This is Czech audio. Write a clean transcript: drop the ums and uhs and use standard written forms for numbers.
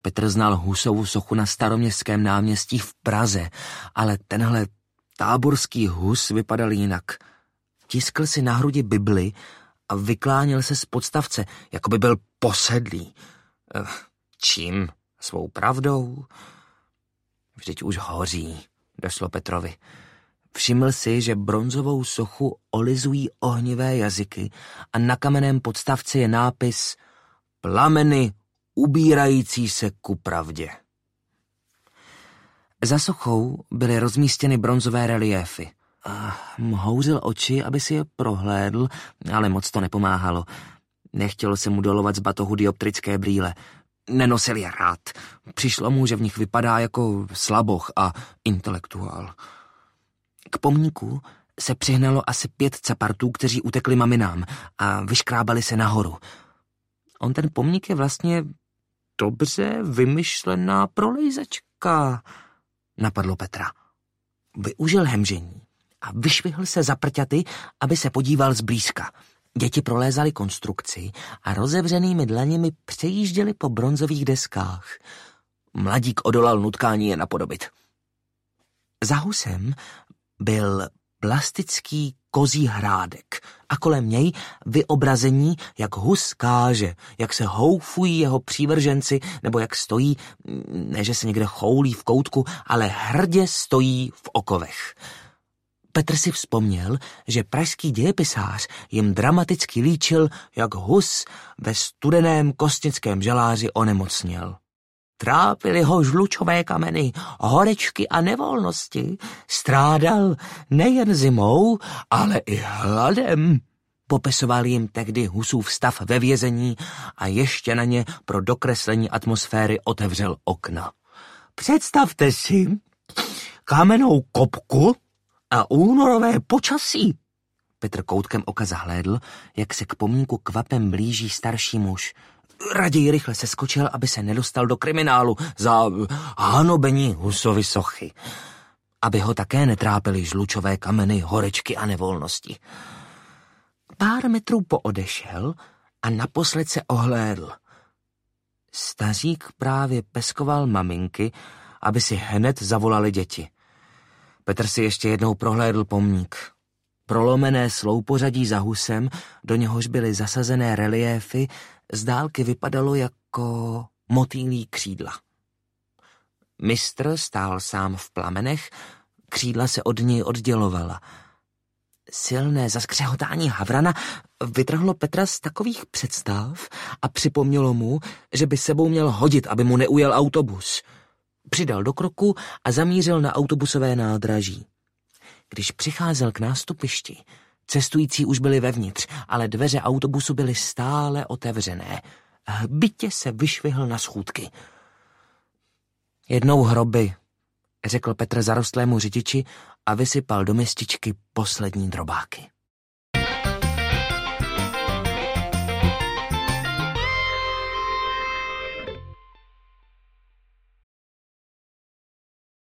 Petr znal Husovu sochu na Staroměstském náměstí v Praze, ale tenhle táborský Hus vypadal jinak. Tiskl si na hrudi Bibli a vyklánil se z podstavce, jako by byl posedlý. Čím? Svou pravdou? Vždyť už hoří, došlo Petrovi. Všiml si, že bronzovou sochu olizují ohnivé jazyky a na kamenném podstavci je nápis Plameny ubírající se ku pravdě. Za sochou byly rozmístěny bronzové reliéfy. Houřil oči, aby si je prohlédl, ale moc to nepomáhalo. Nechtělo se mu dolovat z batohu dioptrické brýle. Nenosil je rád. Přišlo mu, že v nich vypadá jako slaboch a intelektuál. K pomníku se přihnalo asi 5 capartů, kteří utekli maminám a vyškrábali se nahoru. On ten pomník je vlastně dobře vymyšlená prolejzačka, napadlo Petra. Využil hemžení a vyšvihl se za prťaty, aby se podíval zblízka. Děti prolézaly konstrukci a rozevřenými dlaněmi přejížděli po bronzových deskách. Mladík odolal nutkání je napodobit. Za Husem byl plastický kozí hrádek a kolem něj vyobrazení, jak Hus káže, jak se houfují jeho přívrženci, nebo jak stojí, ne že se někde choulí v koutku, ale hrdě stojí v okovech. Petr si vzpomněl, že pražský dějepisář jim dramaticky líčil, jak Hus ve studeném kostnickém žaláři onemocněl. Trápily ho žlučové kameny, horečky a nevolnosti. Strádal nejen zimou, ale i hladem. Popisoval jim tehdy Husův stav ve vězení a ještě na ně pro dokreslení atmosféry otevřel okna. Představte si kamennou kopku a únorové počasí. Petr koutkem oka zahlédl, jak se k pomníku kvapem blíží starší muž. Raději rychle seskočil, aby se nedostal do kriminálu za hanobení Husovy sochy. Aby ho také netrápily žlučové kameny, horečky a nevolnosti. Pár metrů poodešel a naposled se ohlédl. Stařík právě peskoval maminky, aby si hned zavolali děti. Petr si ještě jednou prohlédl pomník. Prolomené sloupořadí za Husem, do něhož byly zasazené reliéfy, z dálky vypadalo jako motýlí křídla. Mistr stál sám v plamenech, křídla se od něj oddělovala. Silné zaskřehotání havrana vytrhlo Petra z takových představ a připomnělo mu, že by sebou měl hodit, aby mu neujel autobus. Přidal do kroku a zamířil na autobusové nádraží. Když přicházel k nástupišti, cestující už byli vevnitř, ale dveře autobusu byly stále otevřené. Hbitě se vyšvihl na schůdky. Jednou hroby, řekl Petr zarostlému řidiči a vysypal do mističky poslední drobáky.